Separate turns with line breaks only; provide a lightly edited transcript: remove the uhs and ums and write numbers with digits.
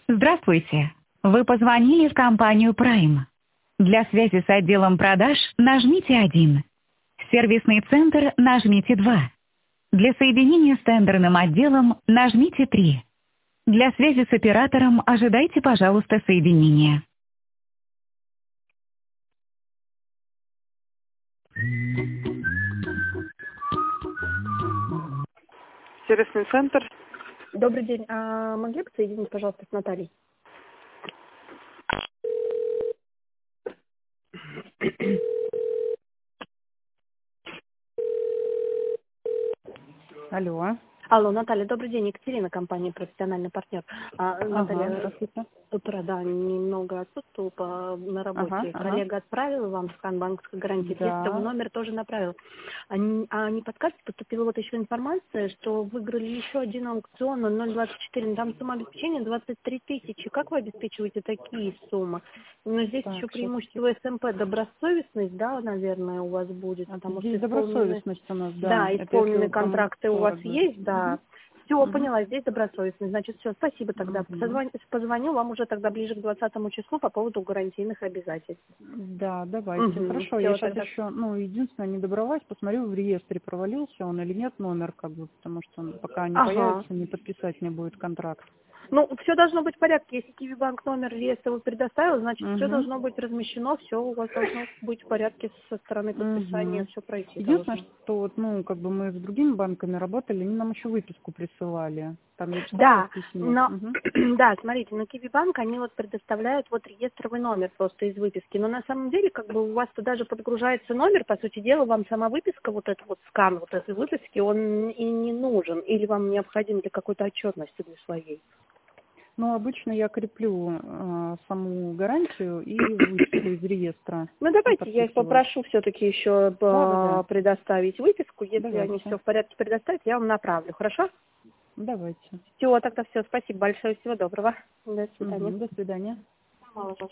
Здравствуйте. Вы позвонили в компанию Prime. Для связи с отделом продаж нажмите 1. Сервисный центр нажмите 2. Для соединения с тендерным отделом нажмите 3. Для связи с оператором ожидайте, пожалуйста, соединения. Сервисный центр.
Добрый день. А могли бы соединить, пожалуйста, с Натальей?
Алло.
Алло, Наталья, добрый день. Екатерина, компания «Профессиональный партнер». Наталья,
Здравствуйте.
с утра, да, немного отсутствовала на работе. Коллега отправила вам скан банковской гарантии. Тестовый номер тоже направил. А не подскажете, поступила вот еще информация, что выиграли еще один аукцион на 0,24. Там сумма обеспечения 23 тысячи. Как вы обеспечиваете такие суммы? Но здесь
Так,
еще преимущество СМП, добросовестность, да, наверное, у вас будет. Потому
здесь
что
добросовестность у нас, да.
Да,
Это
исполненные
если
контракты у вас есть, да. Все,
Мгм.
поняла, здесь добросовестность. Значит, все, спасибо тогда. Позвоню вам уже тогда ближе к 20 числу по поводу гарантийных обязательств.
Да, давайте. Хорошо,
Всё,
я сейчас
тогда.
еще, единственное, не добралась, посмотрю в реестре, провалился он или нет номер, потому что он пока не
Ага.
появится, не подписать мне будет контракт.
Ну, все должно быть в порядке. Если Киви-банк номер реестра вы предоставил, значит, все
Угу.
должно быть размещено, все у вас должно быть в порядке со стороны подписания,
Угу.
все пройти
Единственное,
должно.
что мы с другими банками работали, они нам еще выписку присылали. Там я читала
Да,
в письме.
но,
Угу.
да, смотрите, на Киви-банк они вот предоставляют вот реестровый номер просто из выписки, но на самом деле как бы у вас туда же подгружается номер, по сути дела, вам сама выписка, вот этот вот скан вот этой выписки, он и не нужен, или вам необходим для какой-то отчетности для своей.
Обычно я креплю саму гарантию и выписку из реестра.
Ну,
И
давайте я их
подписываю.
попрошу все-таки еще
Да.
предоставить выписку, если они
Давайте.
все в порядке предоставят, я вам направлю, хорошо?
Давайте.
Все, тогда все, спасибо большое, всего доброго, до свидания.
До свидания.
Мало